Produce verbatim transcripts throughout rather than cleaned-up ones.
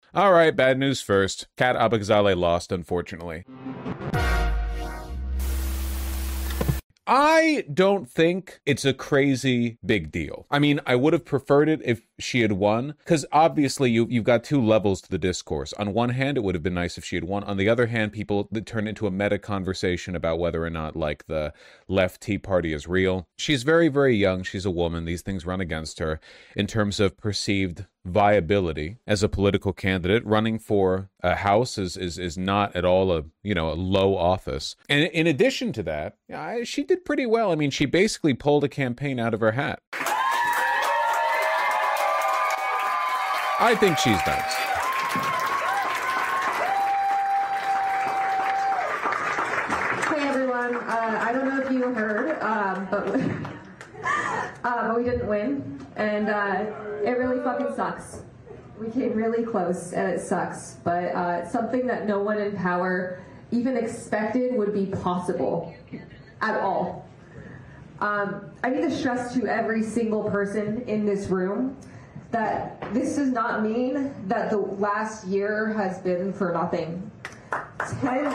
All right, bad news first. Kat Abagzaleh lost, unfortunately. I don't think it's a crazy big deal. I mean, I would have preferred it if she had won, because obviously you, you've got two levels to the discourse. On one hand, it would have been nice if she had won. On the other hand, people that turn into a meta conversation about whether or not, like, the left Tea Party is real. She's very, very young. She's a woman. These things run against her in terms of perceived viability as a political candidate. Running for a house is is is not at all a, you know, a low office. And in addition to that, I, she did pretty well. I mean, she basically pulled a campaign out of her hat. I think she's nice. Hey everyone, uh, I don't know if you heard, um, but uh, but we didn't win, and uh, it really fucking sucks. We came really close, and it sucks. But uh, it's something that no one in power even expected would be possible at all. Um, I need to stress to every single person in this room that this does not mean that the last year has been for nothing. Ten,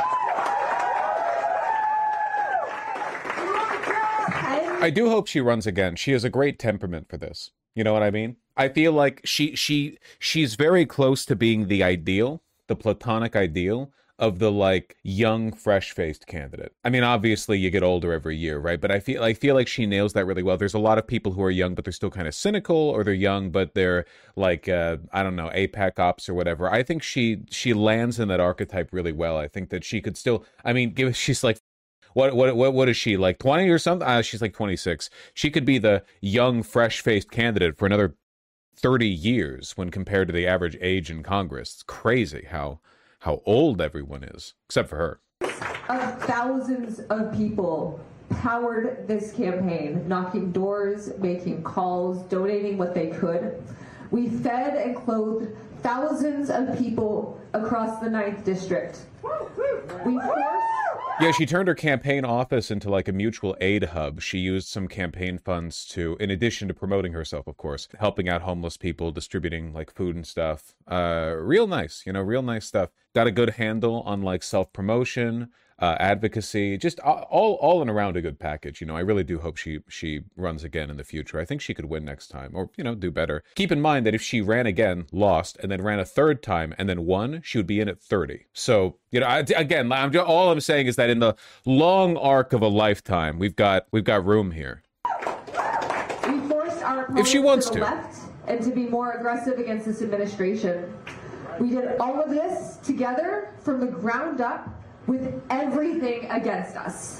I do hope she runs again. She has a great temperament for this. You know what I mean? I feel like she she she's very close to being the ideal, the platonic ideal of the, like, young, fresh-faced candidate. I mean, obviously you get older every year, right? But I feel I feel like she nails that really well. There's a lot of people who are young, but they're still kind of cynical, or they're young, but they're like, uh, I don't know, AIPAC ops or whatever. I think she she lands in that archetype really well. I think that she could still, I mean, give she's like, What what what what is she, like twenty or something? Uh, she's like twenty-six. She could be the young, fresh-faced candidate for another thirty years when compared to the average age in Congress. It's crazy how how old everyone is, except for her. Of thousands of people powered this campaign, knocking doors, making calls, donating what they could. We fed and clothed thousands of people across the ninth District. We forced Yeah, she turned her campaign office into like a mutual aid hub. She used some campaign funds to, in addition to promoting herself, of course, helping out homeless people, distributing like food and stuff. Uh, real nice, you know, real nice stuff. Got a good handle on like self-promotion, uh, advocacy, just all all in around a good package. You know, I really do hope she she runs again in the future. I think she could win next time, or, you know, do better. Keep in mind that if she ran again, lost, and then ran a third time and then won, she would be in at thirty. So, you know, I, again, I'm just, all I'm saying is that in the long arc of a lifetime, we've got we've got room here. We forced our If she wants to the to. left and to be more aggressive against this administration. We did all of this together from the ground up with everything against us.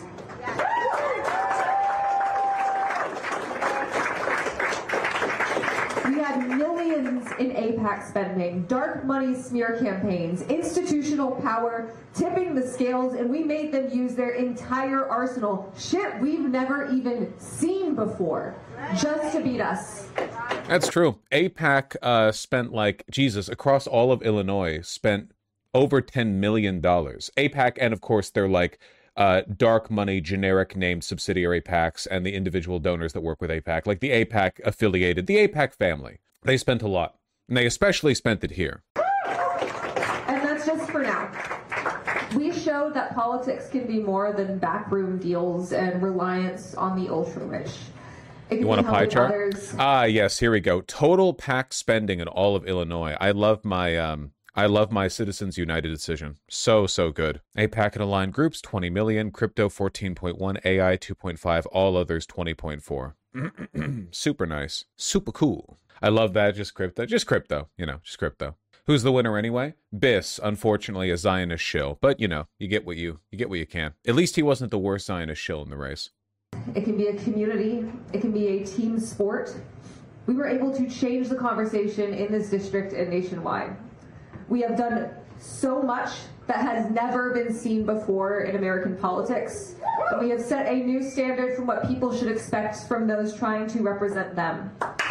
We had millions in AIPAC spending, dark money smear campaigns, institutional power, tipping the scales, and we made them use their entire arsenal. Shit we've never even seen before, just to beat us. That's true. AIPAC uh, spent like, Jesus, across all of Illinois, spent over ten million dollars. AIPAC, and of course, they're like uh, dark money, generic named subsidiary PACs and the individual donors that work with AIPAC, like the AIPAC affiliated, the AIPAC family. They spent a lot, and they especially spent it here. And that's just for now. We showed that politics can be more than backroom deals and reliance on the ultra-rich. You want a pie chart? Ah, yes, here we go. Total PAC spending in all of Illinois. I love my um I love my Citizens United decision. So, so good. AIPAC and aligned groups, twenty million, crypto fourteen point one, A I two point five, all others twenty point four. Super nice. Super cool. I love that. Just crypto. Just crypto. You know, just crypto. Who's the winner anyway? Biss, unfortunately a Zionist shill. But, you know, you get what you you get what you can. At least he wasn't the worst Zionist shill in the race. It can be a community. It can be a team sport. We were able to change the conversation in this district and nationwide. We have done so much that has never been seen before in American politics. And we have set a new standard for what people should expect from those trying to represent them.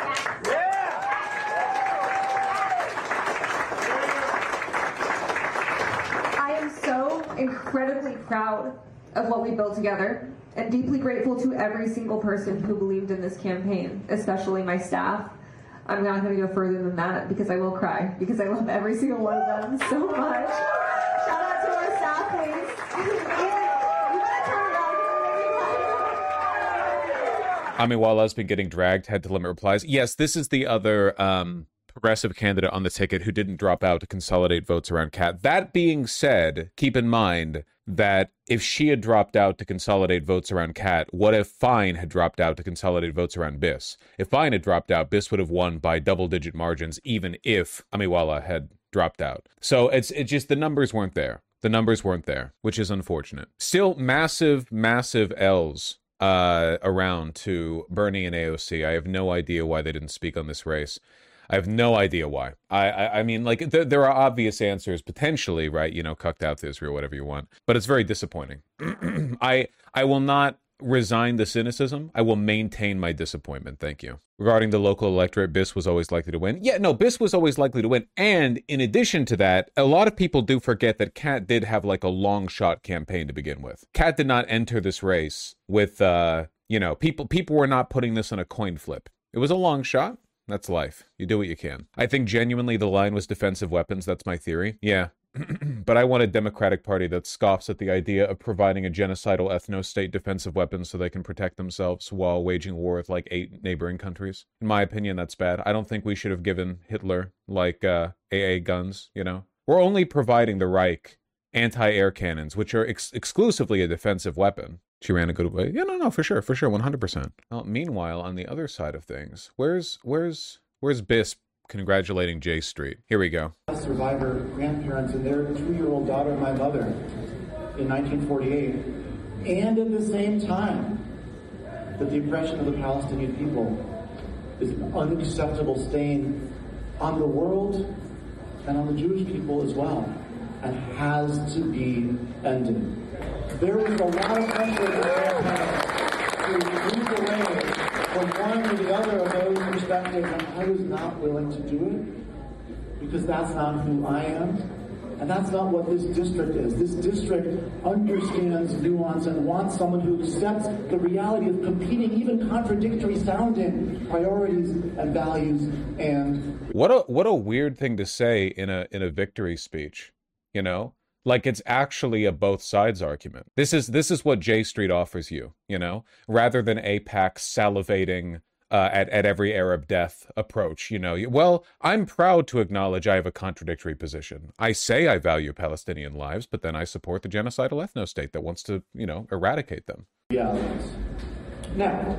I am so incredibly proud of what we built together, and deeply grateful to every single person who believed in this campaign, especially my staff. I'm not going to go further than that because I will cry because I love every single one of them so much. Shout out to our staff, please. Amiwala's been getting dragged, head to limit replies. Yes, this is the other um, progressive candidate on the ticket who didn't drop out to consolidate votes around Kat. That being said, keep in mind that if she had dropped out to consolidate votes around Kat, what if Fine had dropped out to consolidate votes around Biss? If Fine had dropped out, Biss would have won by double-digit margins, even if Amiwala had dropped out. So it's it's just the numbers weren't there. The numbers weren't there, which is unfortunate. Still massive, massive L's uh, around to Bernie and A O C. I have no idea why they didn't speak on this race. I have no idea why. I I, I mean, like, there, there are obvious answers, potentially, right? You know, cucked out to Israel, whatever you want. But it's very disappointing. I I will not resign the cynicism. I will maintain my disappointment. Thank you. Regarding the local electorate, Biss was always likely to win. Yeah, no, Biss was always likely to win. And in addition to that, a lot of people do forget that Kat did have like a long shot campaign to begin with. Kat did not enter this race with, uh, you know, people, people were not putting this on a coin flip. It was a long shot. That's life. You do what you can. I think genuinely the line was defensive weapons. That's my theory. Yeah. But I want a Democratic Party that scoffs at the idea of providing a genocidal ethno-state defensive weapons so they can protect themselves while waging war with like eight neighboring countries. In my opinion, that's bad. I don't think we should have given Hitler like uh, A A guns, you know? We're only providing the Reich anti-air cannons, which are ex- exclusively a defensive weapon. She ran a good way. Yeah, no, no, for sure, for sure, one hundred percent. Well, meanwhile, on the other side of things, where's, where's, where's Biss congratulating J Street? Here we go. Survivor grandparents and their two-year-old daughter, my mother, in nineteen forty-eight, and at the same time that the oppression of the Palestinian people is an unacceptable stain on the world and on the Jewish people as well, and has to be ended. There was a lot of pressure to move away from one or the other of those perspectives, and I was not willing to do it because that's not who I am, and that's not what this district is. This district understands nuance and wants someone who accepts the reality of competing, even contradictory sounding priorities and values. And what a what a weird thing to say in a in a victory speech, you know? Like, it's actually a both sides argument. This is this is what J Street offers you, you know, rather than AIPAC salivating uh, at at every Arab death approach. You know, well, I'm proud to acknowledge I have a contradictory position. I say I value Palestinian lives, but then I support the genocidal ethno-state that wants to, you know, eradicate them. Realities. Now,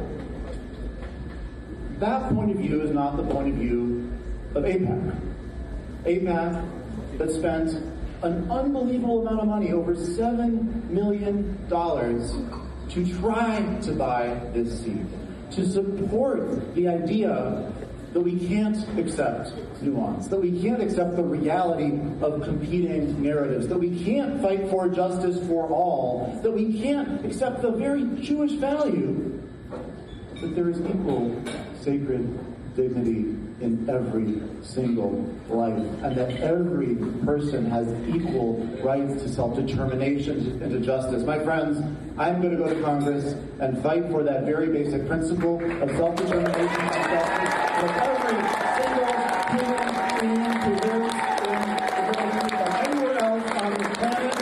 that point of view is not the point of view of AIPAC. AIPAC that spent an unbelievable amount of money, over seven million dollars, to try to buy this seat, to support the idea that we can't accept nuance, that we can't accept the reality of competing narratives, that we can't fight for justice for all, that we can't accept the very Jewish value that there is equal sacred dignity in every single life, and that every person has equal rights to self-determination and to justice. My friends, I'm going to go to Congress and fight for that very basic principle of self-determination and justice that every single human being who lives in the country or anywhere else on the planet.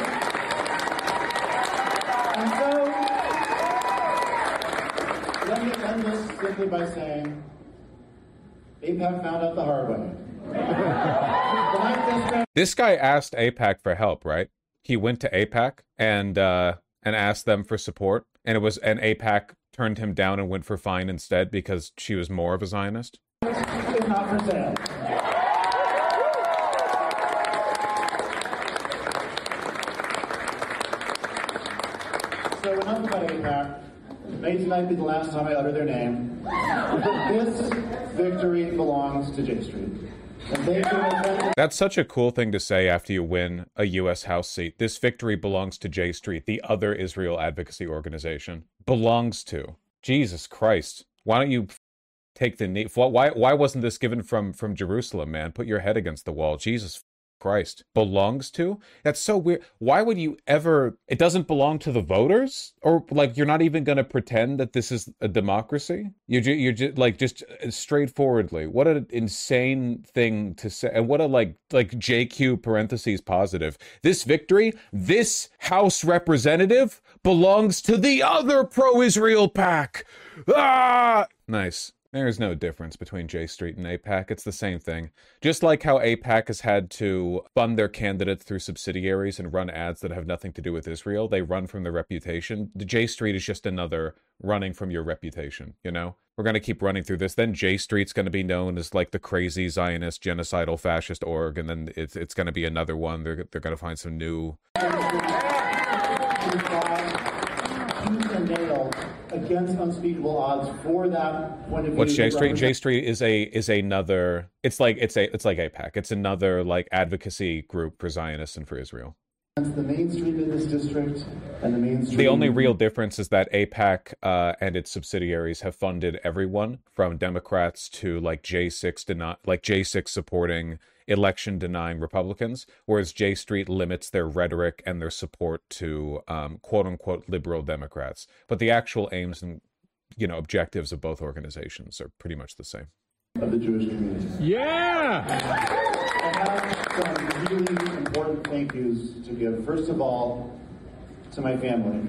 And so, let me end this simply by saying, AIPAC found out the hard way. This guy asked AIPAC for help, right? He went to AIPAC and uh, and asked them for support, and it was and AIPAC turned him down and went for Fine instead because she was more of a Zionist. It's not for sale. So enough about AIPAC. May tonight be the last time I utter their name. This victory belongs to J Street. And they can... That's such a cool thing to say after you win a U S House seat. This victory belongs to J Street, the other Israel advocacy organization. Belongs to. Jesus Christ. Why don't you take the knee? Why, why wasn't this given from, from Jerusalem, man? Put your head against the wall. Jesus Christ. Belongs to? That's so weird. Why would you ever... It doesn't belong to the voters? Or, like, you're not even going to pretend that this is a democracy? You're, ju- you're just, like, just straightforwardly. What an insane thing to say. And what a, like, like J Q parentheses positive. This victory, this House representative belongs to the other pro-Israel pack. Ah! Nice. There is no difference between J Street and AIPAC. It's the same thing. Just like how AIPAC has had to fund their candidates through subsidiaries and run ads that have nothing to do with Israel, they run from their reputation. The J Street is just another running from your reputation, you know? We're going to keep running through this. Then J Street's going to be known as like the crazy Zionist, genocidal, fascist org, and then it's it's going to be another one. They're, they're going to find some new... Against unspeakable odds for that point of view. What's J Street? J Street is a is another. It's like it's a it's like AIPAC. It's another like advocacy group for Zionists and for Israel. The mainstream in this district and the mainstream. The only real difference is that AIPAC uh, and its subsidiaries have funded everyone from Democrats to like J six deni- like J six supporting election denying Republicans, whereas J Street limits their rhetoric and their support to um, quote unquote liberal Democrats. But the actual aims and, you know, objectives of both organizations are pretty much the same. Of the Jewish community. Yeah! I have some really important thank yous to give. First of all, to my family.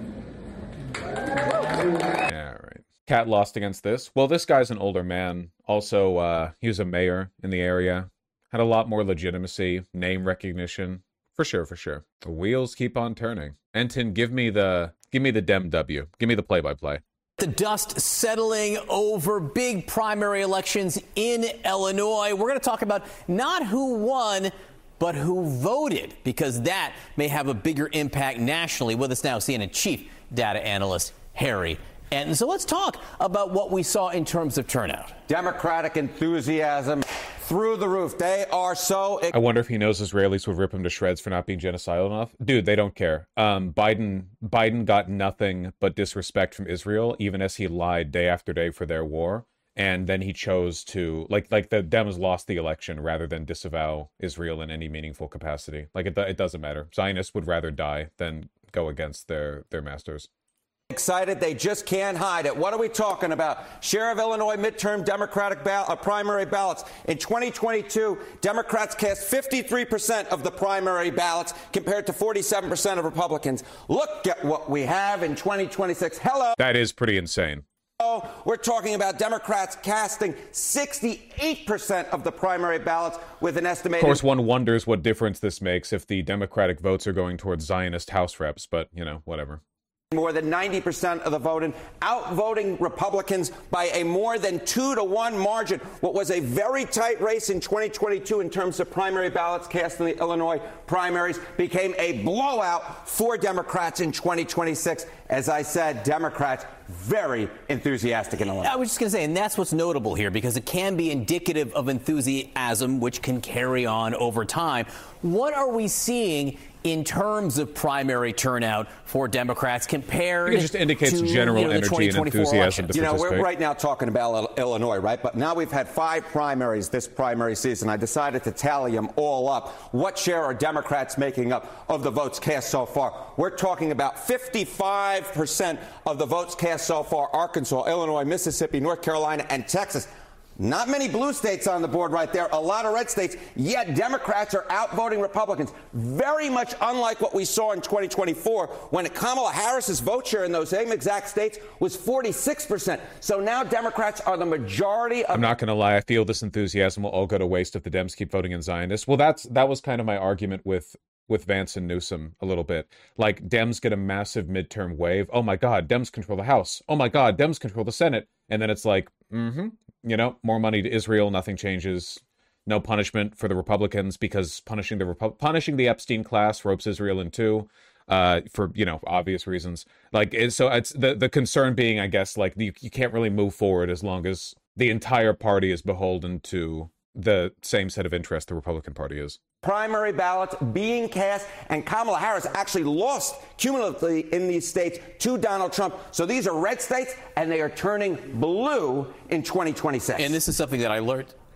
Yeah, right. Cat lost against this. Well, this guy's an older man. Also, uh, he was a mayor in the area. Had a lot more legitimacy, name recognition. For sure, for sure. The wheels keep on turning. Enton, give me the give me the Dem W. Give me the play-by-play. The dust settling over big primary elections in Illinois. We're going to talk about not who won, but who voted, because that may have a bigger impact nationally. With us now, C N N chief data analyst Harry Enton. So let's talk about what we saw in terms of turnout. Democratic enthusiasm through the roof. They are so... I wonder if he knows Israelis would rip him to shreds for not being genocidal enough. Dude, they don't care. Um, Biden Biden got nothing but disrespect from Israel, even as he lied day after day for their war. And then he chose to, like, like the Dems lost the election rather than disavow Israel in any meaningful capacity. Like, it, it doesn't matter. Zionists would rather die than go against their, their masters. Excited, they just can't hide it. What are we talking about? Share of Illinois midterm Democratic ball- uh, primary ballots. In twenty twenty-two, Democrats cast fifty-three percent of the primary ballots compared to forty-seven percent of Republicans. Look at what we have in twenty twenty-six. Hello. That is pretty insane. We're talking about Democrats casting sixty-eight percent of the primary ballots with an estimated... Of course, one wonders what difference this makes if the Democratic votes are going towards Zionist House reps, but, you know, whatever. More than ninety percent of the voting, outvoting Republicans by a more than two to one margin. What was a very tight race in twenty twenty-two in terms of primary ballots cast in the Illinois primaries became a blowout for Democrats in twenty twenty-six. As I said, Democrats very enthusiastic in Illinois. I was just going to say, and that's what's notable here, because it can be indicative of enthusiasm, which can carry on over time. What are we seeing in terms of primary turnout for Democrats compared it just indicates to general you know, energy and enthusiasm to You know, participate. we're right now talking about Illinois, right? But now we've had five primaries this primary season. I decided to tally them all up. What share are Democrats making up of the votes cast so far? We're talking about fifty-five percent of the votes cast so far. Arkansas, Illinois, Mississippi, North Carolina, and Texas. Not many blue states on the board right there, a lot of red states, yet Democrats are outvoting Republicans. Very much unlike what we saw in twenty twenty-four when Kamala Harris's vote share in those same exact states was forty-six percent. So now Democrats are the majority of... I'm not going to lie. I feel this enthusiasm will all go to waste if the Dems keep voting in Zionists. Well, that's that was kind of my argument with with Vance and Newsom a little bit. Like, Dems get a massive midterm wave. Oh, my God, Dems control the House. Oh, my God, Dems control the Senate. And then it's like, mm-hmm. You know, more money to Israel, nothing changes. No punishment for the Republicans because punishing the Repu- punishing the Epstein class ropes Israel in two, uh, for, you know, obvious reasons. Like, it, so it's the the concern being, I guess, like you, you can't really move forward as long as the entire party is beholden to the same set of interests the Republican Party is. Primary ballots being cast, and Kamala Harris actually lost cumulatively in these states to Donald Trump. So these are red states, and they are turning blue in twenty twenty-six. And this is something that I learned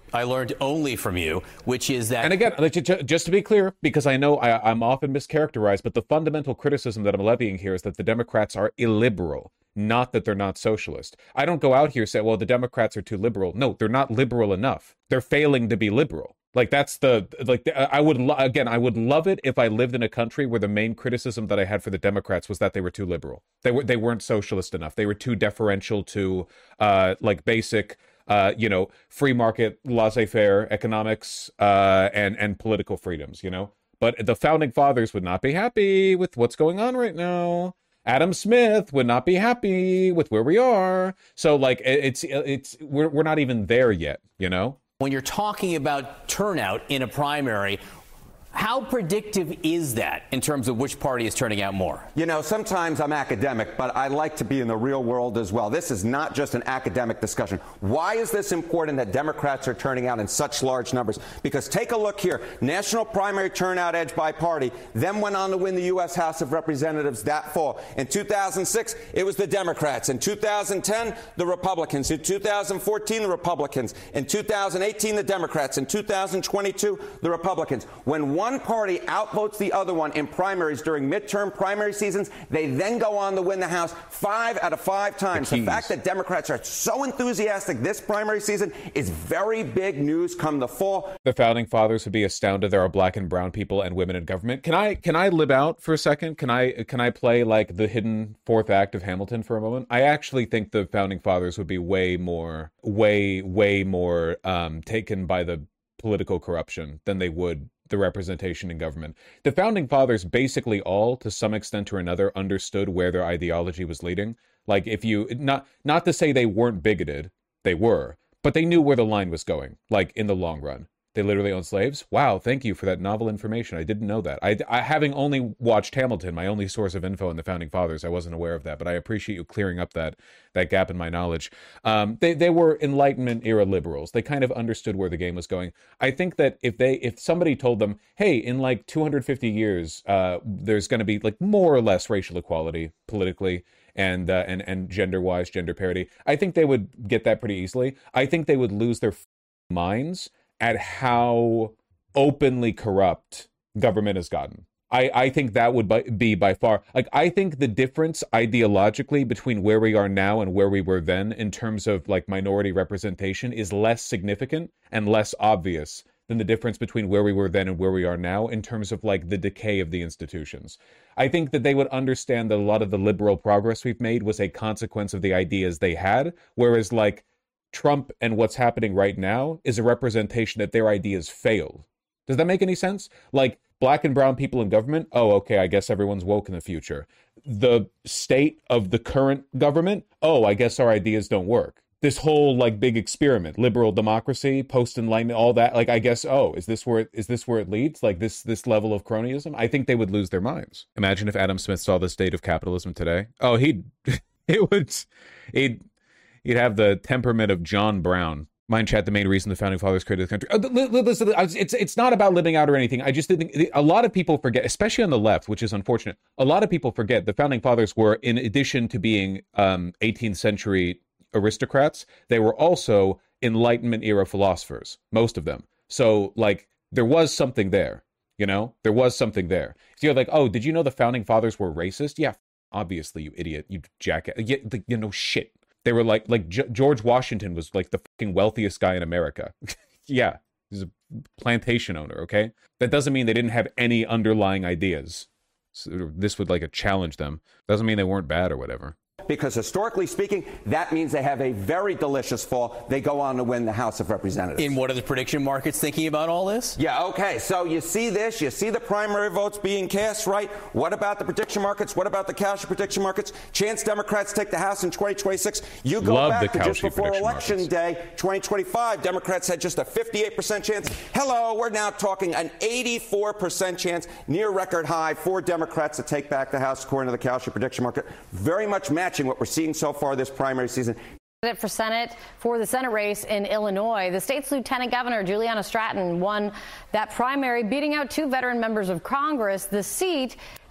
I learned only from you, which is that... And again, just to be clear, because I know I, I'm often mischaracterized, but the fundamental criticism that I'm levying here is that the Democrats are illiberal, not that they're not socialist. I don't go out here and say, well, the Democrats are too liberal. No, they're not liberal enough. They're failing to be liberal. Like, that's the, like, I would, lo- again, I would love it if I lived in a country where the main criticism that I had for the Democrats was that they were too liberal. They were, they weren't socialist enough. They were too deferential to, uh, like, basic, uh, you know, free market, laissez-faire economics, uh, and, and political freedoms, you know? But the founding fathers would not be happy with what's going on right now. Adam Smith would not be happy with where we are. So, like, it's, it's, we're, we're not even there yet, you know? When you're talking about turnout in a primary, how predictive is that in terms of which party is turning out more? You know, sometimes I'm academic, but I like to be in the real world as well. This is not just an academic discussion. Why is this important that Democrats are turning out in such large numbers? Because take a look here. National primary turnout edge by party, then went on to win the U S House of Representatives that fall. In two thousand six, it was the Democrats. In two thousand ten, the Republicans. In two thousand fourteen, the Republicans. In two thousand eighteen, the Democrats. In two thousand twenty-two, the Republicans. When one One party outvotes the other one in primaries during midterm primary seasons, they then go on to win the House five out of five times. The, the fact that Democrats are so enthusiastic this primary season is very big news come the fall. The founding fathers would be astounded there are black and brown people and women in government. Can I can I live out for a second? Can I can I play like the hidden fourth act of Hamilton for a moment? I actually think the founding fathers would be way more, way, way more um, taken by the political corruption than they would the representation in government. The founding fathers basically all, to some extent or another, understood where their ideology was leading. Like, if you, not not to say they weren't bigoted, they were, but they knew where the line was going, like, in the long run. They literally owned slaves? Wow, thank you for that novel information. I didn't know that. I, I having only watched Hamilton, my only source of info on the founding fathers, I wasn't aware of that, but I appreciate you clearing up that that gap in my knowledge. Um, they they were Enlightenment era liberals. They kind of understood where the game was going. I think that if they if somebody told them, hey, in like two hundred fifty years, uh, there's going to be like more or less racial equality politically, and uh, and and gender-wise, gender parity, I think they would get that pretty easily. I think they would lose their minds at how openly corrupt government has gotten. I, I think that would be by far, like, I think the difference ideologically between where we are now and where we were then in terms of like minority representation is less significant and less obvious than the difference between where we were then and where we are now in terms of like the decay of the institutions. I think that they would understand that a lot of the liberal progress we've made was a consequence of the ideas they had, whereas like Trump and what's happening right now is a representation that their ideas failed. Does that make any sense? Like, black and brown people in government, oh, okay, I guess everyone's woke in the future. The state of the current government, oh, I guess our ideas don't work. This whole, like, big experiment, liberal democracy, post-enlightenment, all that, like, I guess, oh, is this where it, is this where it leads? Like, this this level of cronyism? I think they would lose their minds. Imagine if Adam Smith saw the state of capitalism today. Oh, he'd, it would, he'd, You'd have the temperament of John Brown. Mind chat, the main reason the founding fathers created the country. Oh, listen, it's it's not about living out or anything. I just think a lot of people forget, especially on the left, which is unfortunate. A lot of people forget the founding fathers were, in addition to being um, eighteenth century aristocrats, they were also Enlightenment era philosophers, most of them. So, like, there was something there, you know? There was something there. So you're like, oh, did you know the founding fathers were racist? Yeah, obviously, you idiot, you jackass. You, you know, shit. They were like, like G- George Washington was like the fucking wealthiest guy in America. Yeah, he's a plantation owner, okay? That doesn't mean they didn't have any underlying ideas. So this would like a challenge them. Doesn't mean they weren't bad or whatever. Because historically speaking, that means they have a very delicious fall. They go on to win the House of Representatives. And what are the prediction markets thinking about all this? Yeah, okay. So you see this. You see the primary votes being cast, right? What about the prediction markets? What about the Cauchy prediction markets? Chance Democrats take the House in twenty twenty-six. You go Love back to just before Election markets. Day, twenty twenty-five, Democrats had just a fifty-eight percent chance. Hello, we're now talking an eighty-four percent chance, near record high for Democrats to take back the House, according to the Cauchy prediction market. Very much matching what we're seeing so far this primary season. For Senate for the Senate race in Illinois, the state's Lieutenant Governor Juliana Stratton won that primary, beating out two veteran members of Congress. The seat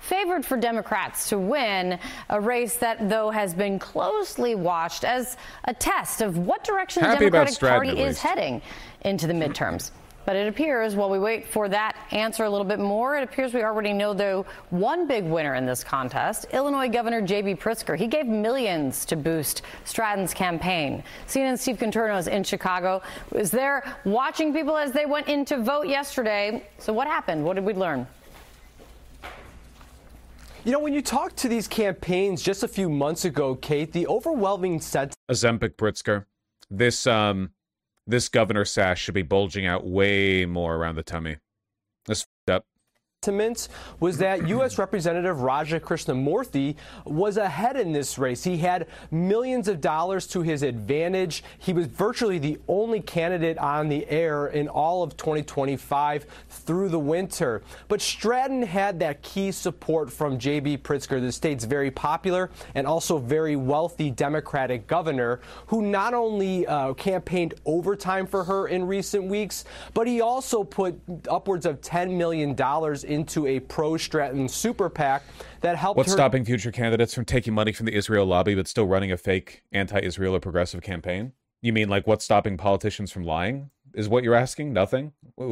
favored for Democrats to win, a race that, though, has been closely watched as a test of what direction the Happy about Democratic Stratton, Party at is least. heading into the midterms. But it appears, while we wait for that answer a little bit more, it appears we already know, though, one big winner in this contest, Illinois Governor J B Pritzker. He gave millions to boost Stratton's campaign. C N N's Steve Conterno is in Chicago, was there watching people as they went in to vote yesterday. So what happened? What did we learn? You know, when you talk to these campaigns just a few months ago, Kate, the overwhelming sense... Ozempic Pritzker. This, um... This governor sash should be bulging out way more around the tummy. That's f***ed up. Was that U S Representative Raja Krishnamurthy was ahead in this race. He had millions of dollars to his advantage. He was virtually the only candidate on the air in all of twenty twenty-five through the winter. But Stratton had that key support from J B Pritzker, the state's very popular and also very wealthy Democratic governor, who not only uh, campaigned overtime for her in recent weeks, but he also put upwards of ten million dollars into a pro-Stratton super PAC that helped What's her... stopping future candidates from taking money from the Israel lobby but still running a fake anti-Israel or progressive campaign? You mean like what's stopping politicians from lying? Is what you're asking? Nothing?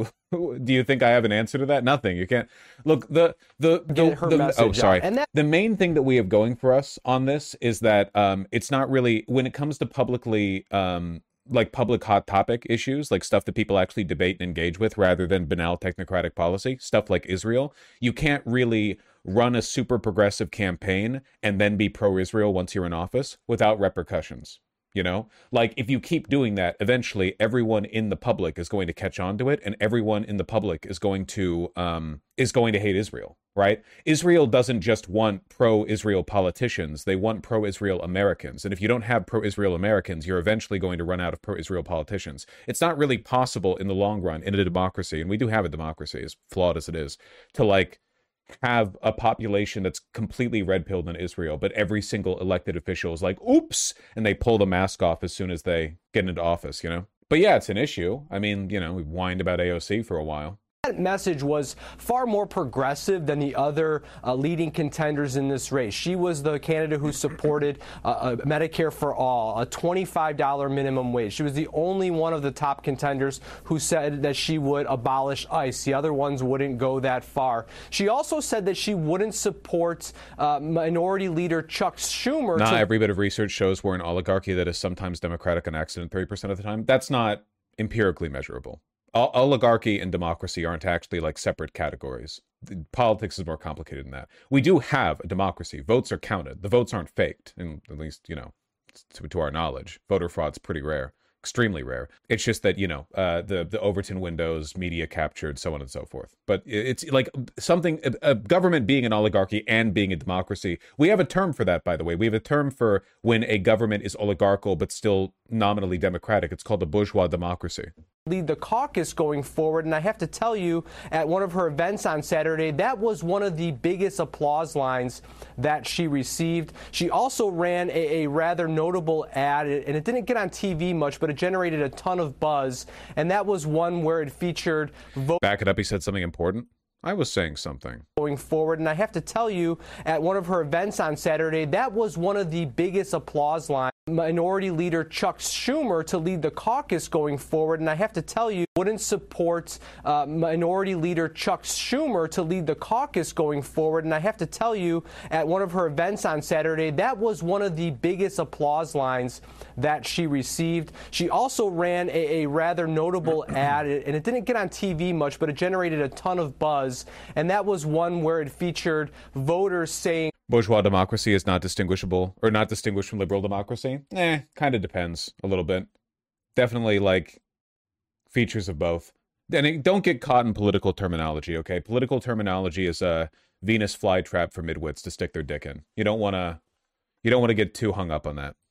Do you think I have an answer to that? Nothing. You can't... Look, the... the, the, her the oh, sorry. And that... The main thing that we have going for us on this is that um, it's not really... When it comes to publicly... Um, like public hot topic issues, like stuff that people actually debate and engage with rather than banal technocratic policy, stuff like Israel, you can't really run a super progressive campaign and then be pro-Israel once you're in office without repercussions. You know, like if you keep doing that, eventually everyone in the public is going to catch on to it, and everyone in the public is going to um, is going to hate Israel, right? Israel doesn't just want pro-Israel politicians; they want pro-Israel Americans. And if you don't have pro-Israel Americans, you're eventually going to run out of pro-Israel politicians. It's not really possible in the long run in a democracy, and we do have a democracy, as flawed as it is, to like have a population that's completely red-pilled in Israel, but every single elected official is like, oops, and they pull the mask off as soon as they get into office, you know? But yeah, it's an issue. I mean, you know, we whined about A O C for a while. That message was far more progressive than the other uh, leading contenders in this race. She was the candidate who supported uh, uh, Medicare for all, a twenty-five dollars minimum wage. She was the only one of the top contenders who said that she would abolish ICE. The other ones wouldn't go that far. She also said that she wouldn't support uh, Minority Leader Chuck Schumer. Not to- every bit of research shows we're an oligarchy that is sometimes Democratic on accident thirty percent of the time. That's not empirically measurable. Oligarchy and democracy aren't actually like separate categories. Politics is more complicated than that. We do have a democracy. Votes are counted. The votes aren't faked, and at least, you know, to, to our knowledge. Voter fraud's pretty rare, extremely rare. It's just that, you know, uh, the, the Overton windows, media captured, so on and so forth. But it's like something, a, a government being an oligarchy and being a democracy. We have a term for that, by the way. We have a term for when a government is oligarchical but still nominally democratic. It's called a bourgeois democracy. Lead the caucus going forward, and I have to tell you, at one of her events on Saturday, that was one of the biggest applause lines that she received. She also ran a, a rather notable ad, and it didn't get on T V much, but it generated a ton of buzz, and that was one where it featured vote. Back it up, he said something important. I was saying something. Going forward, and I have to tell you, at one of her events on Saturday, that was one of the biggest applause lines. Minority Leader Chuck Schumer to lead the caucus going forward, and I have to tell you, wouldn't support uh, Minority Leader Chuck Schumer to lead the caucus going forward, and I have to tell you, at one of her events on Saturday, that was one of the biggest applause lines that she received. She also ran a, a rather notable ad, and it didn't get on T V much, but it generated a ton of buzz, and that was one where it featured voters saying bourgeois democracy is not distinguishable, or not distinguished from liberal democracy? Eh, kind of depends a little bit. Definitely, like, features of both. And it, don't get caught in political terminology, okay? Political terminology is a Venus flytrap for midwits to stick their dick in. You don't want to, you don't want to get too hung up on that.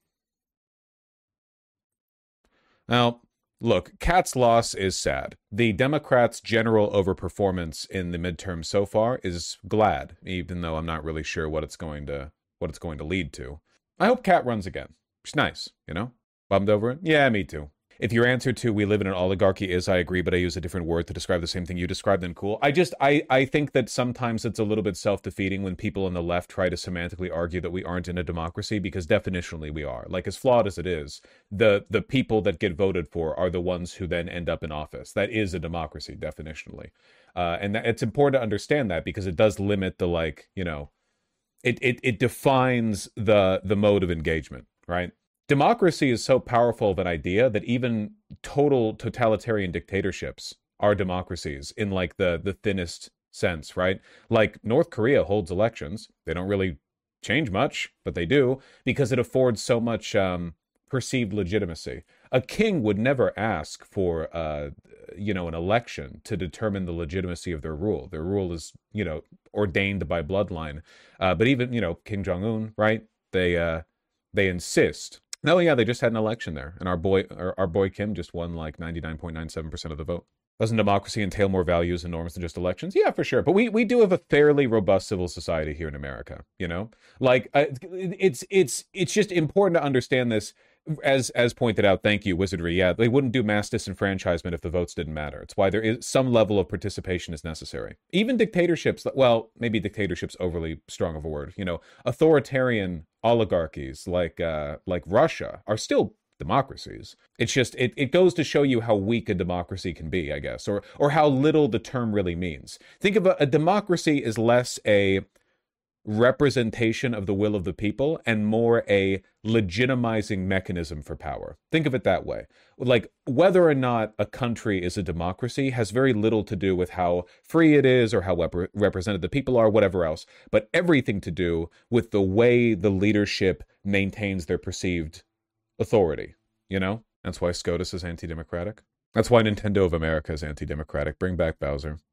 Now, look, Kat's loss is sad. The Democrats' general overperformance in the midterm so far is glad, even though I'm not really sure what it's going to what it's going to lead to. I hope Kat runs again. She's nice, you know? Bummed over it? Yeah, me too. if your answer to we live in an oligarchy is I agree, but I use a different word to describe the same thing you described, then cool. I just, I, I think that sometimes it's a little bit self-defeating when people on the left try to semantically argue that we aren't in a democracy, because definitionally we are. Like, as flawed as it is, the, the people that get voted for are the ones who then end up in office. That is a democracy, definitionally. Uh, and that, it's important to understand that, because it does limit the, like, you know, it, it, it defines the, the mode of engagement, right? Democracy is so powerful of an idea that even total totalitarian dictatorships are democracies in like the, the thinnest sense, right? Like North Korea holds elections. They don't really change much, but they do, because it affords so much um, perceived legitimacy. A king would never ask for, uh, you know, an election to determine the legitimacy of their rule. Their rule is, you know, ordained by bloodline. Uh, but even, you know, Kim Jong-un, right? They, uh, they insist. No, yeah, they just had an election there, and our boy, our, our boy Kim just won like ninety-nine point nine seven percent of the vote. Doesn't democracy entail more values and norms than just elections? Yeah, for sure. But we, we do have a fairly robust civil society here in America. You know, like uh, it's it's it's just important to understand this. As as pointed out, thank you, Wizardry. Yeah, they wouldn't do mass disenfranchisement if the votes didn't matter. It's why there is some level of participation is necessary. Even dictatorships, well, maybe dictatorship's overly strong of a word. You know, authoritarian oligarchies like uh, like Russia are still democracies. It's just it it goes to show you how weak a democracy can be, I guess, or or how little the term really means. Think of a, a democracy is less a representation of the will of the people and more a legitimizing mechanism for power. Think of it that way. Like, whether or not a country is a democracy has very little to do with how free it is or how rep- represented the people are, whatever else, but everything to do with the way the leadership maintains their perceived authority, you know? That's why SCOTUS is anti-democratic. That's why Nintendo of America is anti-democratic. Bring back Bowser.